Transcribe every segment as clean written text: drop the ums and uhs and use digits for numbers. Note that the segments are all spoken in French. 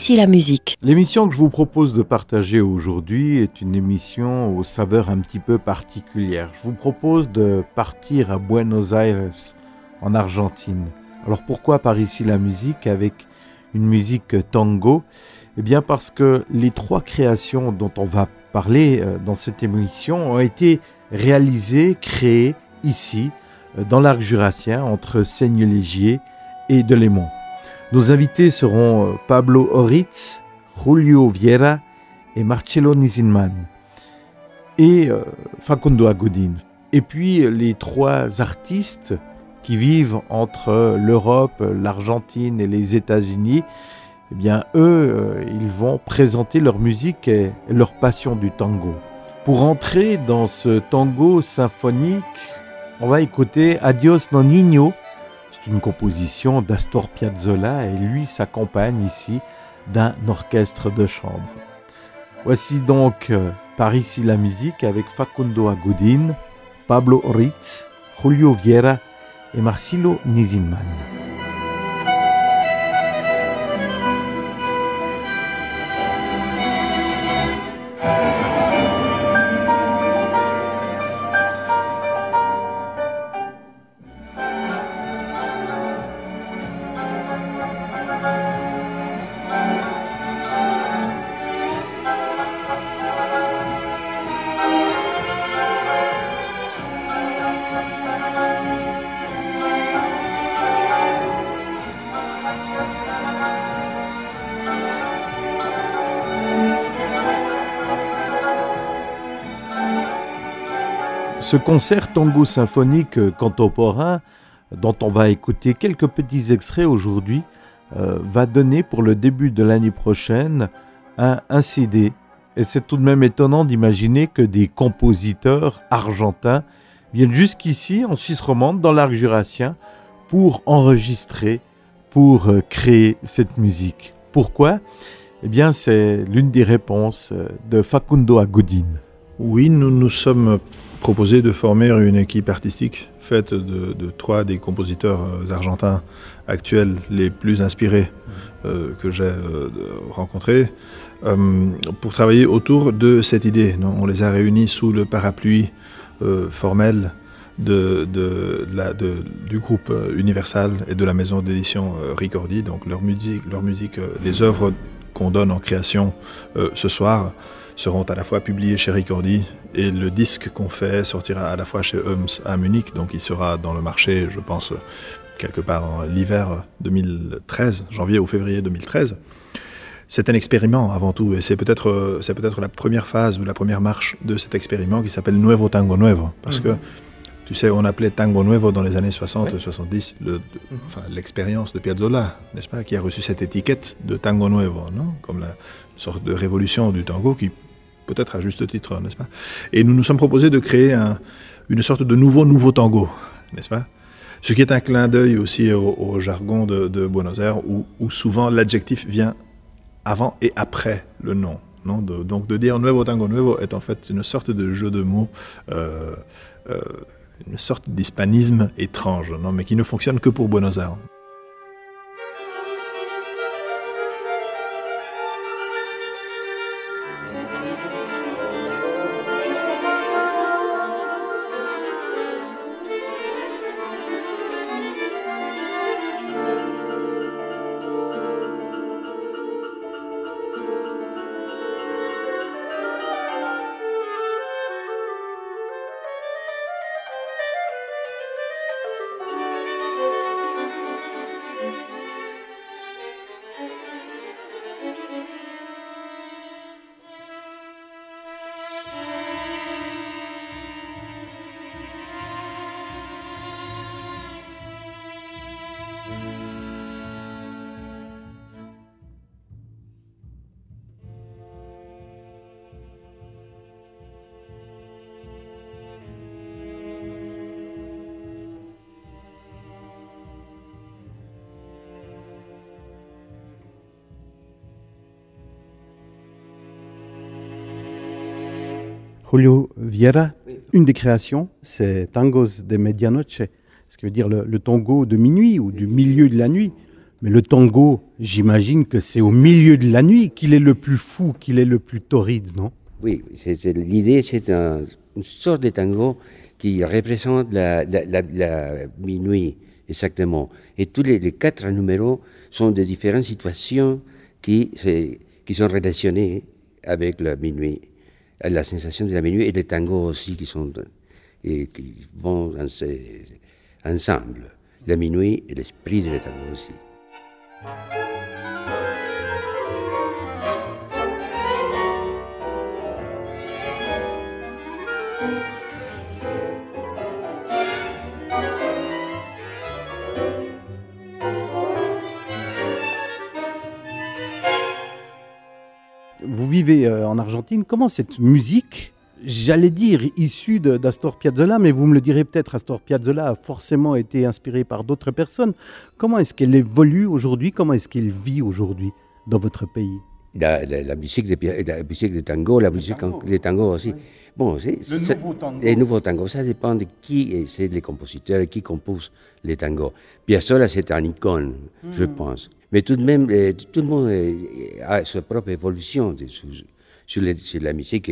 ici la musique. L'émission que je vous propose de partager aujourd'hui est une émission aux saveurs un petit peu particulières. Je vous propose de partir à Buenos Aires, en Argentine. Alors pourquoi par ici la musique avec une musique tango ? Eh bien parce que les trois créations dont on va parler dans cette émission ont été réalisées, créées ici, dans l'arc jurassien, entre Seigne-Légier et Delémont. Nos invités seront Pablo Oritz, Julio Vieira et Marcelo Nizinman et Facundo Agudin. Et puis les trois artistes qui vivent entre l'Europe, l'Argentine et les États-Unis, eh bien eux, ils vont présenter leur musique et leur passion du tango. Pour entrer dans ce tango symphonique, on va écouter Adios Nonino. C'est une composition d'Astor Piazzolla et lui s'accompagne ici d'un orchestre de chambre. Voici donc par ici la musique avec Facundo Agudin, Pablo Oritz, Julio Vieira et Marcelo Nizinman. Ce concert tango symphonique contemporain, dont on va écouter quelques petits extraits aujourd'hui, va donner pour le début de l'année prochaine un CD. Et c'est tout de même étonnant d'imaginer que des compositeurs argentins viennent jusqu'ici, en Suisse romande, dans l'arc jurassien, pour enregistrer, pour créer cette musique. Pourquoi ? Eh bien, c'est l'une des réponses de Facundo Agudin. Oui, nous nous sommes proposé de former une équipe artistique faite de trois des compositeurs argentins actuels les plus inspirés que j'ai rencontrés pour travailler autour de cette idée. On les a réunis sous le parapluie formel du groupe Universal et de la maison d'édition Ricordi. Donc leur musique, les œuvres qu'on donne en création ce soir seront à la fois publiés chez Ricordi et le disque qu'on fait sortira à la fois chez Eums à Munich, donc il sera dans le marché, je pense, quelque part en l'hiver 2013, janvier ou février 2013. C'est un expériment avant tout, et c'est peut-être la première phase ou la première marche de cet expériment qui s'appelle Nuevo Tango Nuevo, parce que tu sais, on appelait Tango Nuevo dans les années 60, 70, l'expérience de Piazzolla, n'est-ce pas, qui a reçu cette étiquette de Tango Nuevo, non ? Comme une sorte de révolution du tango qui, peut-être à juste titre, n'est-ce pas ? Et nous nous sommes proposés de créer une sorte de nouveau tango, n'est-ce pas ? Ce qui est un clin d'œil aussi au jargon de Buenos Aires, où souvent l'adjectif vient avant et après le nom. Non ? Donc de dire Nuevo Tango Nuevo est en fait une sorte de jeu de mots, une sorte d'hispanisme étrange, non, mais qui ne fonctionne que pour Buenos Aires. Julio Vieira, une des créations, c'est Tangos de Medianoche, ce qui veut dire le tango de minuit ou du milieu de la nuit. Mais le tango, j'imagine que c'est au milieu de la nuit qu'il est le plus fou, qu'il est le plus torride, non? Oui, l'idée, c'est une sorte de tango qui représente la minuit, exactement. Et tous les 4 numéros sont de différentes situations qui sont relationnées avec la minuit, la sensation de la minuit et les tangos aussi qui vont ensemble. La minuit et l'esprit de la tango aussi. Vous vivez en Argentine, comment cette musique, j'allais dire issue d'Astor Piazzolla, mais vous me le direz peut-être, Astor Piazzolla a forcément été inspiré par d'autres personnes. Comment est-ce qu'elle évolue aujourd'hui? Comment est-ce qu'elle vit aujourd'hui dans votre pays? La musique de tango, les tangos aussi. Oui. Bon, les nouveaux tangos, ça dépend de qui c'est les compositeurs, qui compose les tangos. Piazzolla, c'est un icône, je pense. Mais tout de même, tout le monde a sa propre évolution sur la musique.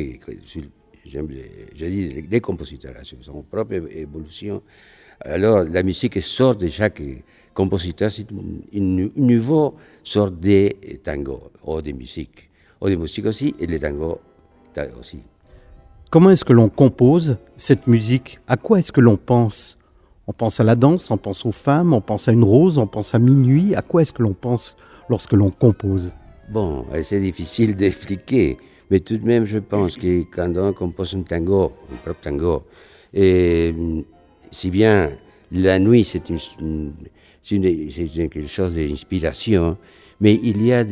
Je dis les compositeurs, sur son propre évolution. Alors, la musique sort de chaque compositeur, c'est une nouveau sort de tango, ou de musique aussi, et les tangos aussi. Comment est-ce que l'on compose cette musique? À quoi est-ce que l'on pense? On pense à la danse, on pense aux femmes, on pense à une rose, on pense à minuit. À quoi est-ce que l'on pense lorsque l'on compose? Bon, c'est difficile d'expliquer, mais tout de même, je pense que quand on compose un tango, un propre tango, et si bien la nuit, c'est quelque chose d'inspiration, mais il y a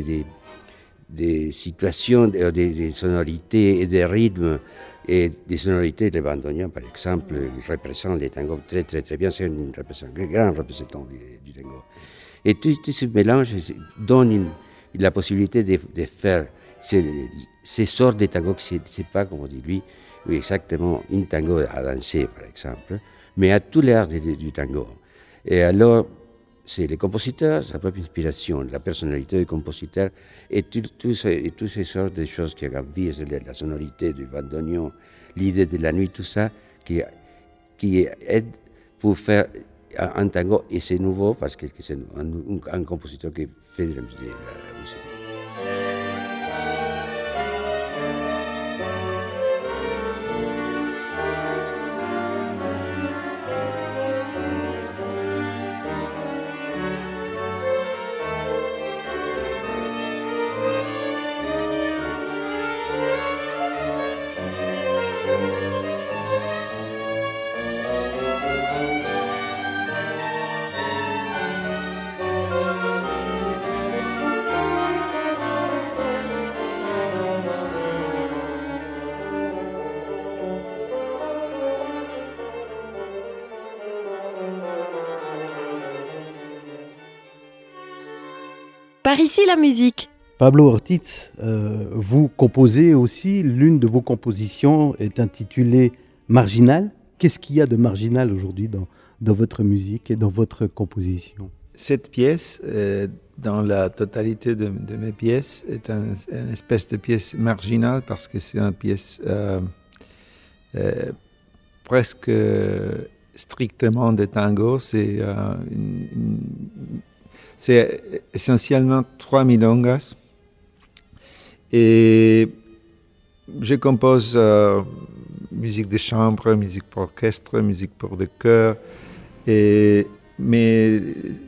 des situations, des sonorités et des rythmes, et des sonorités de bandoneon, par exemple, représentent les tangos très, très, très bien. C'est un grand représentant du tango. Et tout ce mélange donne la possibilité de faire ces sortes de tangos, c'est pas, comme on dit lui, exactement un tango à danser, par exemple, mais à tout l'air du tango. Et alors, c'est les compositeurs, sa propre inspiration, la personnalité du compositeur, et toutes ces sortes de choses qui envie, la sonorité du bandoneon, l'idée de la nuit, tout ça, qui aide pour faire un tango, et c'est nouveau parce que c'est un compositeur qui fait de la musique. Par ici la musique. Pablo Ortiz, vous composez aussi, l'une de vos compositions est intitulée Marginal. Qu'est-ce qu'il y a de marginal aujourd'hui dans votre musique et dans votre composition? Cette pièce, dans la totalité de mes pièces, est une espèce de pièce marginale parce que c'est une pièce presque strictement de tango. C'est essentiellement 3 milongas. Et je compose musique de chambre, musique pour orchestre, musique pour le chœur. Mais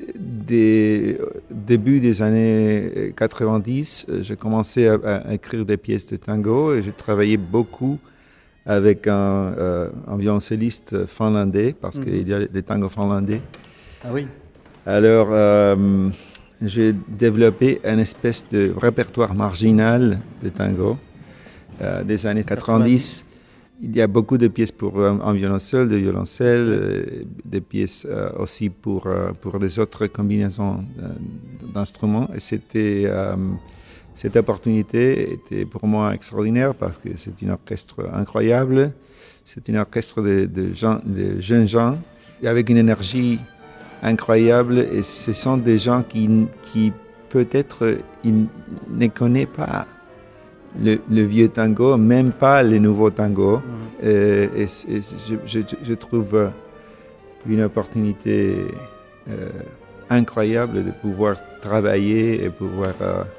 début des années 90, j'ai commencé à écrire des pièces de tango et j'ai travaillé beaucoup avec un violoncelliste finlandais, parce qu'il y a des tangos finlandais. Ah oui. Alors, j'ai développé une espèce de répertoire marginal de tango des années 90. Il y a beaucoup de pièces pour un violoncelle, des violoncelles, des pièces aussi pour les autres combinaisons d'instruments. Et cette opportunité était pour moi extraordinaire parce que c'est un orchestre incroyable. C'est un orchestre de jeunes gens avec une énergie incroyables et ce sont des gens qui peut-être ils ne connaissent pas le vieux tango, même pas le nouveau tango. Et je trouve une opportunité incroyable de pouvoir travailler et pouvoir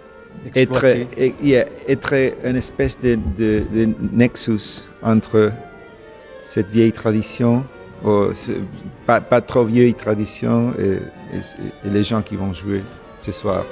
être une espèce de nexus entre cette vieille tradition, pas trop vieille tradition, et les gens qui vont jouer ce soir.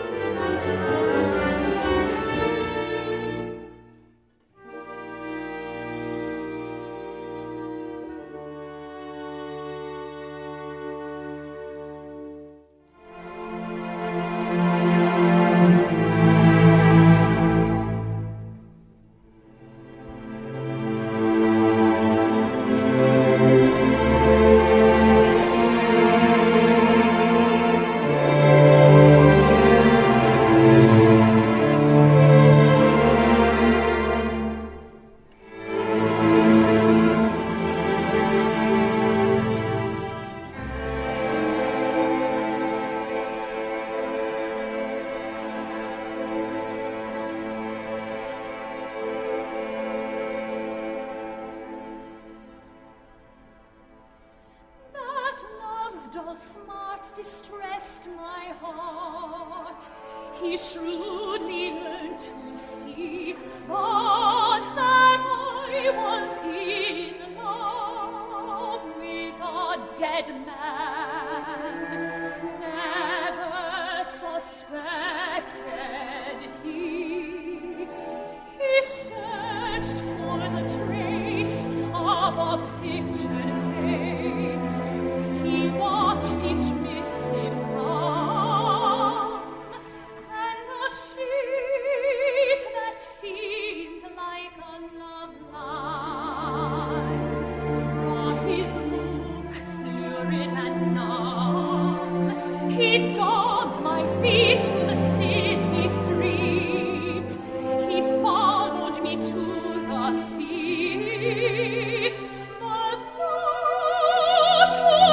Smart distressed my heart. He shrewdly learned to see, but that I was in love with a dead man. Never suspected he. He searched for the trace of a pictured face. He watched each missive come, and a sheet that seemed like a love line brought his look lurid and numb. He dogged my feet to the city street. He followed me to the sea, but not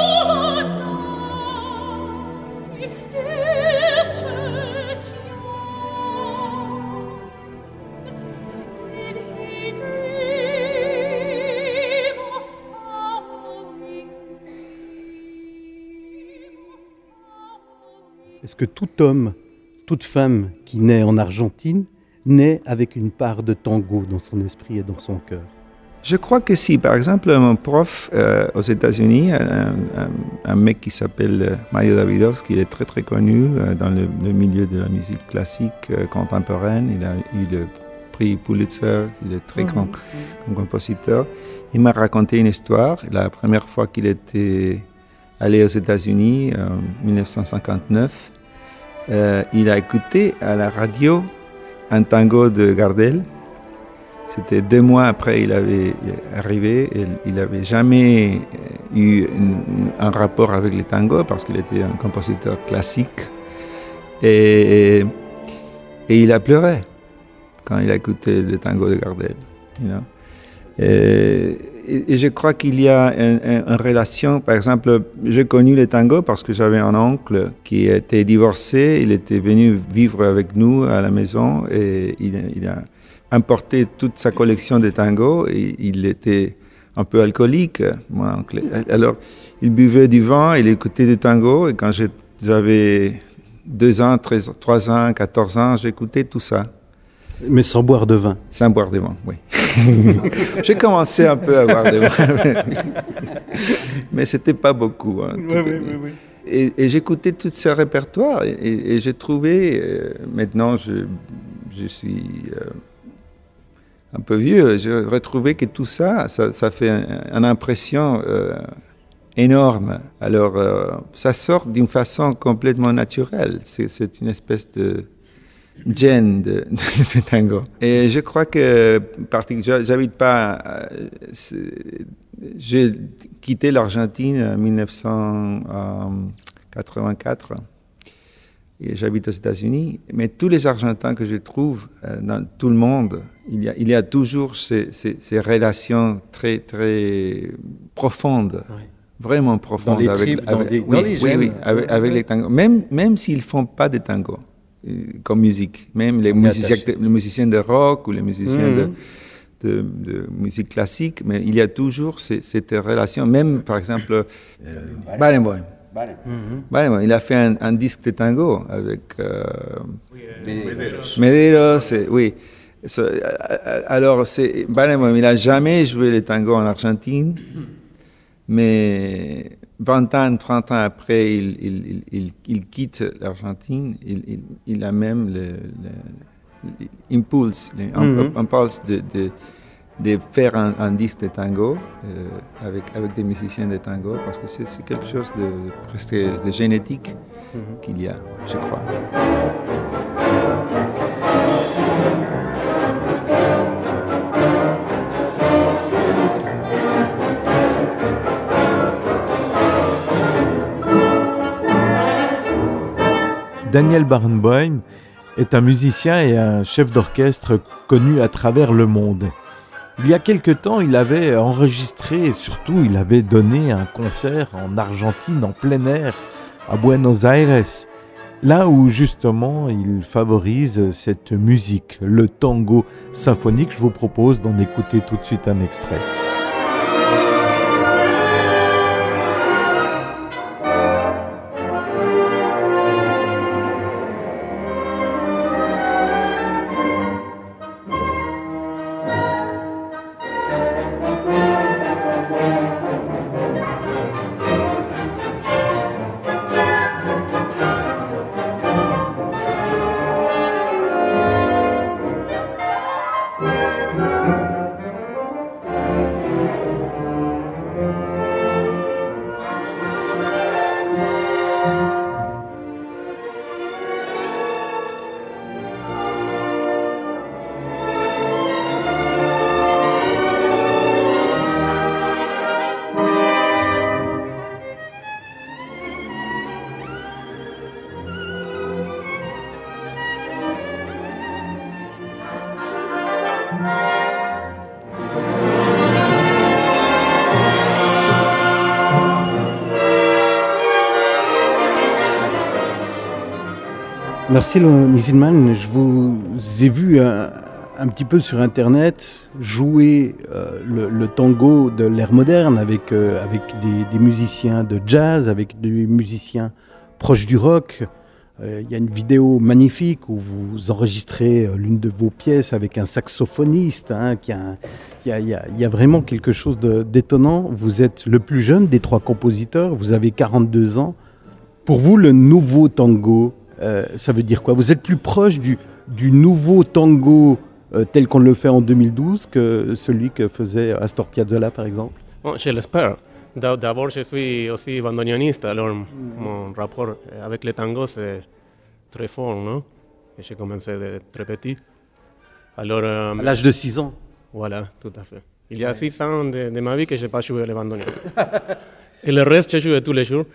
still church young. Did he dream of following me? Est-ce que tout homme, toute femme qui naît en Argentine naît avec une part de tango dans son esprit et dans son cœur? Je crois que si. Par exemple, mon prof aux États-Unis, un mec qui s'appelle Mario Davidovsky, il est très très connu dans le milieu de la musique classique contemporaine. Il a eu le prix Pulitzer, il est très grand comme compositeur. Il m'a raconté une histoire. La première fois qu'il était allé aux États-Unis, en 1959, il a écouté à la radio un tango de Gardel. C'était 2 mois après il avait arrivé et il n'avait jamais eu un rapport avec le tango parce qu'il était un compositeur classique. Et il a pleuré quand il a écouté le tango de Gardel. You know? Et je crois qu'il y a une relation, par exemple, j'ai connu le tango parce que j'avais un oncle qui était divorcé, il était venu vivre avec nous à la maison et il a importé toute sa collection de tangos et il était un peu alcoolique, mon oncle. Alors, il buvait du vin, il écoutait du tango et quand j'avais 2 ans, 3 ans, 14 ans, j'écoutais tout ça. Mais sans boire de vin? Sans boire de vin, oui. J'ai commencé un peu à boire de vin, mais c'était pas beaucoup. Hein, oui. Et j'écoutais tout ce répertoire et j'ai trouvé, maintenant je suis un peu vieux, j'ai retrouvé que tout ça fait une impression énorme. Alors, ça sort d'une façon complètement naturelle. C'est une espèce de gène de tango. Et je crois que, j'habite pas, j'ai quitté l'Argentine en 1984 et j'habite aux États-Unis. Mais tous les Argentins que je trouve dans tout le monde, il y a toujours ces relations très, très profondes. Oui. vraiment profonde. Dans les avec, tripes, dans avec- les- oui, dans les oui, gènes. oui, avec les tangos. Même s'ils ne font pas de tango comme musique, même les musiciens de rock ou les musiciens de musique classique, mais il y a toujours cette relation. Même, par exemple, Barenboim. Barenboim, il a fait un disque de tango avec Medeiros. Oui. Alors, Barenboim, il n'a jamais joué le tango en Argentine, mais 20 ans, 30 ans après, il quitte l'Argentine. Il a même l'impulse de faire un disque de tango avec des musiciens de tango, parce que c'est quelque chose de presque de génétique qu'il y a, je crois. Daniel Barenboim est un musicien et un chef d'orchestre connu à travers le monde. Il y a quelque temps, il avait enregistré et surtout il avait donné un concert en Argentine en plein air à Buenos Aires, là où justement il favorise cette musique, le tango symphonique. Je vous propose d'en écouter tout de suite un extrait. Marcelo Misilman, je vous ai vu un petit peu sur Internet jouer le tango de l'ère moderne avec des musiciens de jazz, avec des musiciens proches du rock. Il y a une vidéo magnifique où vous enregistrez l'une de vos pièces avec un saxophoniste. Il y a vraiment quelque chose d'étonnant. Vous êtes le plus jeune des trois compositeurs, vous avez 42 ans. Pour vous, le nouveau tango, ça veut dire quoi? Vous êtes plus proche du nouveau tango tel qu'on le fait en 2012 que celui que faisait Astor Piazzolla, par exemple? Bon, je l'espère. D'abord, je suis aussi bandoneoniste, alors mon rapport avec le tango, c'est très fort, non? Et j'ai commencé de très petit. Alors, À l'âge de 6 ans. Voilà, tout à fait. Il y a 6 ans de ma vie que je n'ai pas joué le bandoneon. Et le reste, je joue tous les jours.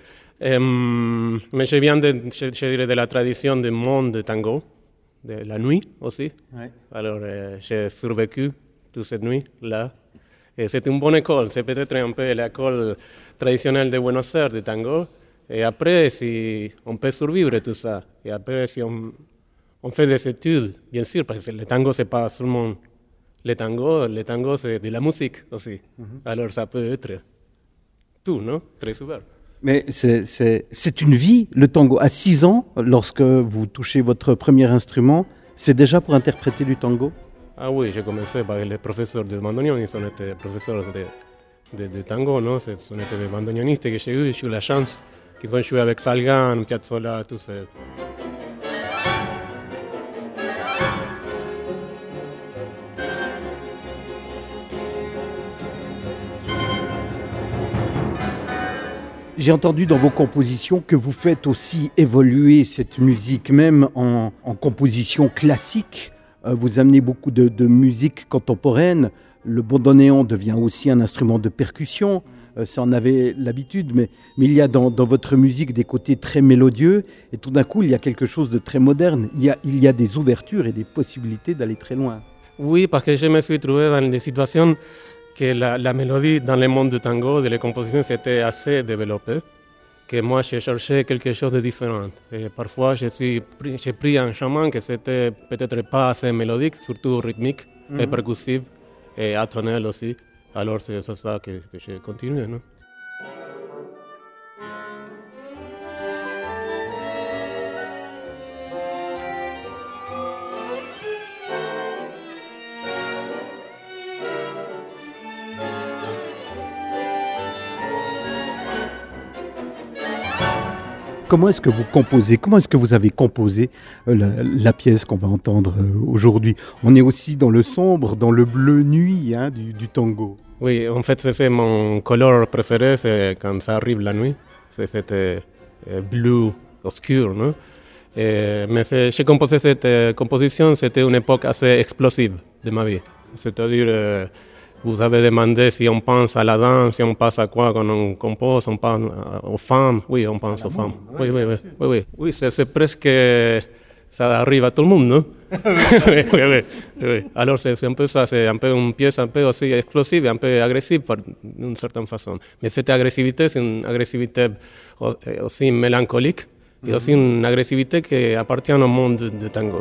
Mais je viens je dirais, de la tradition du monde de tango, de la nuit aussi. Ouais. Alors, j'ai survécu toute cette nuit-là. Et c'est une bonne école, c'est peut-être un peu l'école traditionnelle de Buenos Aires de tango. Et après, si on peut survivre tout ça, et après, si on fait des études, bien sûr, parce que le tango, c'est pas seulement le tango, c'est de la musique aussi. Alors, ça peut être tout, non? Très super. Mais c'est une vie, le tango. À 6 ans, lorsque vous touchez votre premier instrument, c'est déjà pour interpréter du tango? Ah oui, j'ai commencé par les professeurs de bandoneon, ils étaient professeurs de tango, non? Ce sont des bandoneonistes que j'ai eu la chance, qu'ils ont joué avec Salgan, Piazzolla, tout ça. J'ai entendu dans vos compositions que vous faites aussi évoluer cette musique, même en composition classique. Vous amenez beaucoup de musique contemporaine. Le bandoneon devient aussi un instrument de percussion. Ça en avait l'habitude, mais il y a dans votre musique des côtés très mélodieux. Et tout d'un coup, il y a quelque chose de très moderne. Il y a des ouvertures et des possibilités d'aller très loin. Oui, parce que je me suis trouvé dans des situations que la mélodie dans le monde du tango, de la composition, c'était assez développée, que moi j'ai cherché quelque chose de différent. Et parfois j'ai pris un chemin que c'était peut-être pas assez mélodique, surtout rythmique et percussif et atonel aussi. Alors c'est ça que j'ai continué. Non? Comment est-ce que vous composez? Comment est-ce que vous avez composé la pièce qu'on va entendre aujourd'hui? On est aussi dans le sombre, dans le bleu nuit du tango. Oui, en fait, c'est mon couleur préféré, c'est quand ça arrive la nuit. C'était bleu obscur, non? Mais j'ai composé cette composition, c'était une époque assez explosive de ma vie. C'est-à-dire, vous avez demandé si on pense à la danse, si on pense à quoi quand on compose, on pense aux femmes. Oui, on pense aux femmes. Oui, c'est presque... Ça arrive à tout le monde, non? oui. Alors c'est un peu ça, c'est un peu une pièce un peu aussi explosive, un peu agressive d'une certaine façon. Mais cette agressivité, c'est une agressivité aussi mélancolique et aussi une agressivité qui appartient au monde du tango.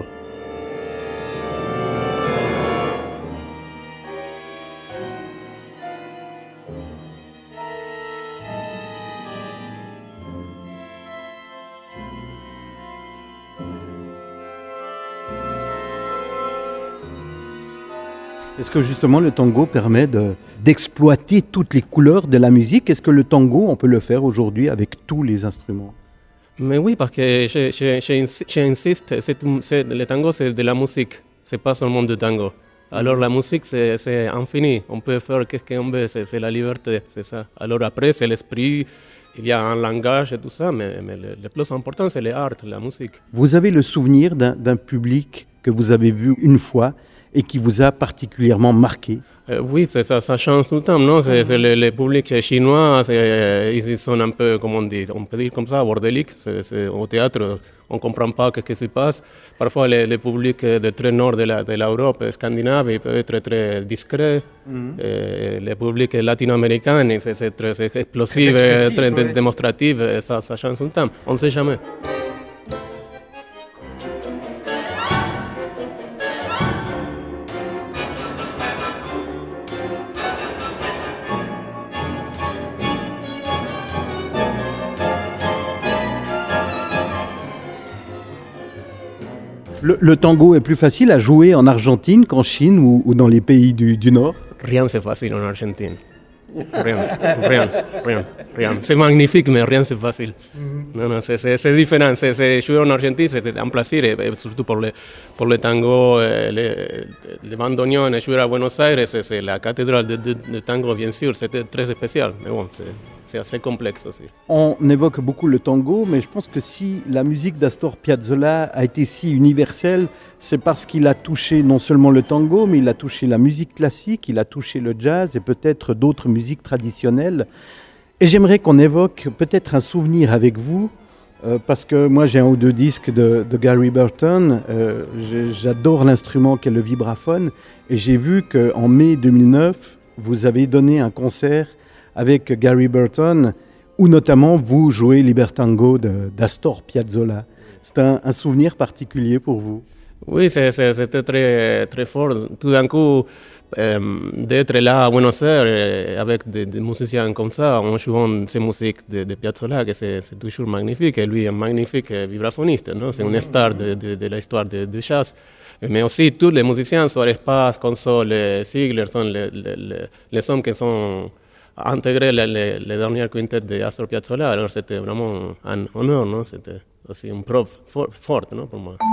Est-ce que justement le tango permet d'exploiter toutes les couleurs de la musique? Est-ce que le tango, on peut le faire aujourd'hui avec tous les instruments? Mais oui, parce que j'insiste, le tango c'est de la musique, c'est pas seulement du tango. Alors la musique c'est infini, on peut faire ce qu'on veut, c'est la liberté, c'est ça. Alors après c'est l'esprit, il y a un langage et tout ça, mais le plus important c'est l'art, la musique. Vous avez le souvenir d'un public que vous avez vu une fois et qui vous a particulièrement marqué? Oui, ça change tout le temps, non? C'est le public chinois, ils sont un peu, comment on peut dire comme ça, bordéliques. Au théâtre, on ne comprend pas ce qui se passe. Parfois, le public de très nord de l'Europe, scandinave, il peut être très discret. Le public latino-américain, c'est très explosif, très démonstratif, ça change tout le temps. On ne sait jamais. Le tango est plus facile à jouer en Argentine qu'en Chine ou dans les pays du Nord? Rien c'est facile en Argentine. Rien. C'est magnifique, mais rien c'est facile. Non, c'est différent. Jouer en Argentine, c'est un plaisir, et surtout pour le tango, le bandoneon, et jouer à Buenos Aires, c'est la cathédrale de tango, bien sûr, c'était très spécial, mais bon, c'est assez complexe aussi. On évoque beaucoup le tango, mais je pense que si la musique d'Astor Piazzolla a été si universelle, c'est parce qu'il a touché non seulement le tango, mais il a touché la musique classique, il a touché le jazz et peut-être d'autres musiques traditionnelles. Et j'aimerais qu'on évoque peut-être un souvenir avec vous, parce que moi j'ai un ou deux disques de Gary Burton, j'adore l'instrument qu'est le vibraphone, et j'ai vu qu'en mai 2009, vous avez donné un concert avec Gary Burton, où notamment vous jouez Libertango d'Astor Piazzolla. C'est un souvenir particulier pour vous? Oui, c'était très, très fort. Tout d'un coup, d'être là à Buenos Aires avec des musiciens comme ça, en jouant ces musiques de Piazzolla, que c'est toujours magnifique. Et lui est un magnifique vibraphoniste, non? C'est une star de l'histoire de jazz. Mais aussi, tous les musiciens sur espace, console, Ziegler, sont les hommes qui sont intégrés les dernières quintettes de Astor Piazzolla. Alors c'était vraiment un honneur, non? C'était aussi une preuve forte, non, pour moi.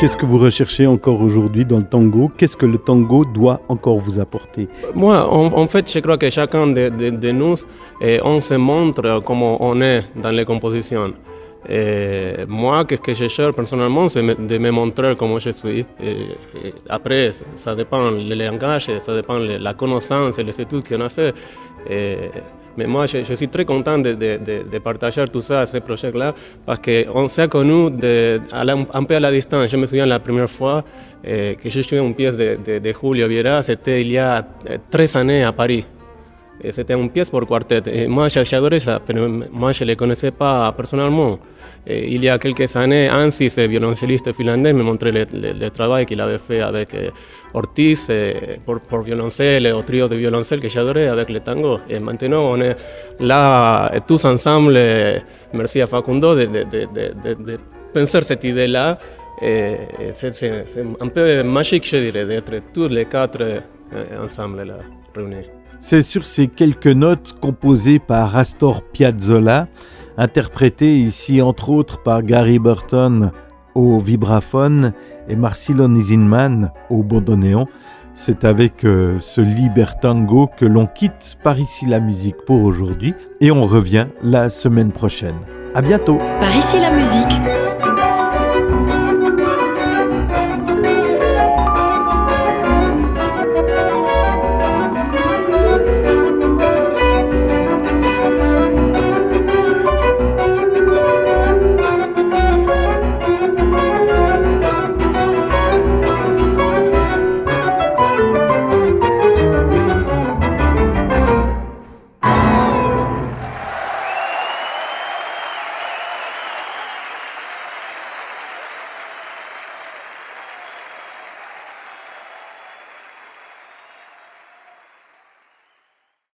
Qu'est-ce que vous recherchez encore aujourd'hui dans le tango? Qu'est-ce que le tango doit encore vous apporter? Moi, en fait, je crois que chacun de nous, on se montre comment on est dans les compositions. Et moi, ce que je cherche personnellement, c'est de me montrer comment je suis. Et après, ça dépend le langage, ça dépend la connaissance et les études qu'on a fait. Mais moi, je suis très content de partager tout ça, ce projet-là, parce qu'on s'est connus un peu à la distance. Je me souviens la première fois que j'ai joué une pièce de Julio Viera, c'était il y a 13 années à Paris. Et c'était une pièce pour quartet. Et moi, j'adorais ça, mais moi, je ne le connaissais pas personnellement. Et il y a quelques années, Ansi, ce violoncelliste finlandais, me montrait le travail qu'il avait fait avec Ortiz pour violoncelle, au trio de violoncelle que j'adorais avec le tango. Et maintenant, on est là tous ensemble, merci à Facundo, de penser cette idée-là. Et c'est un peu magique, je dirais, d'être tous les quatre ensemble là, réunis. C'est sur ces quelques notes composées par Astor Piazzolla, interprétées ici entre autres par Gary Burton au vibraphone et Marcelo Nizinman au bandoneon. C'est avec ce Libertango que l'on quitte Par ici la musique pour aujourd'hui et on revient la semaine prochaine. À bientôt. Par ici la musique.